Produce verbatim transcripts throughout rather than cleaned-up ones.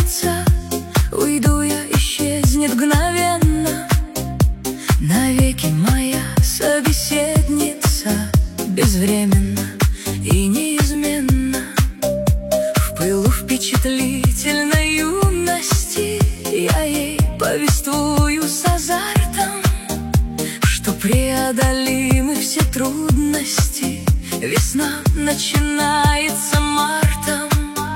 останется. Уйду я, исчезнет мгновенно. Навеки моя собеседница, безвременно и неизменно. В пылу впечатлительной юности я ей повествую с азартом, что преодолимы все трудности. Весна начинается мартом.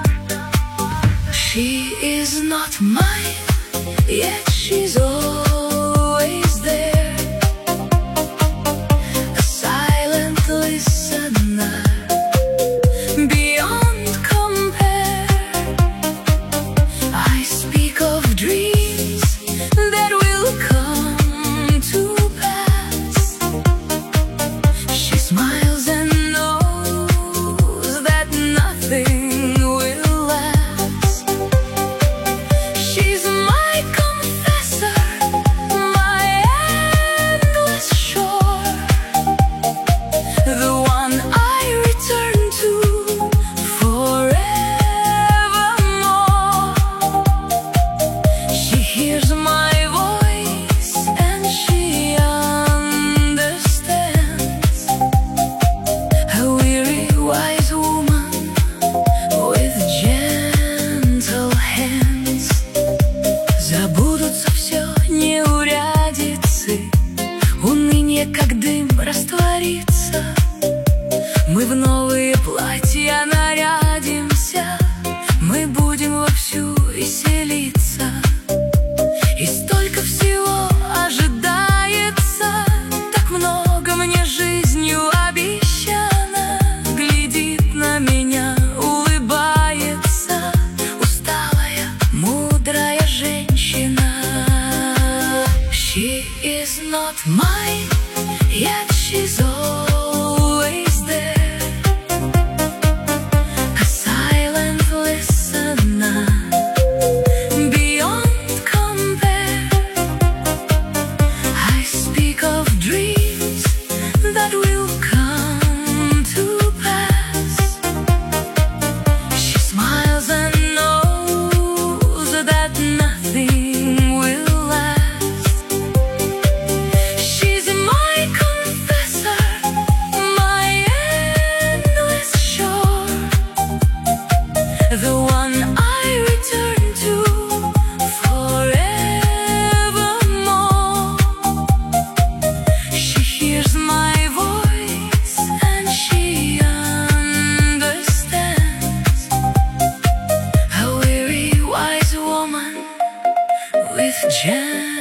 She is not mine, yet she's always there. A silent listener, beyond compare. I speak of dreams that will come to pass. She smiles and knows that nothing will last. She's my confessor, my endless shore, the one I return to forevermore. She hears my voice and she understands. A weary wise woman with gentle hands. Забудутся все неурядицы, уныние как дым растворится. Мы в новые платья нарядимся, мы будем вовсю веселиться. И столько всего ожидается, так много мне жизнью обещано. Глядит на меня, улыбается усталая, мудрая женщина. She is not mine, yet she's always there. A silent listener, beyond compare. I speak of dreams that will come to pass. She smiles and knows that nothing will last. She's my confessor, my endless shore, the one I return to forevermore. She hears my voice and she understands. A weary wise woman with gentle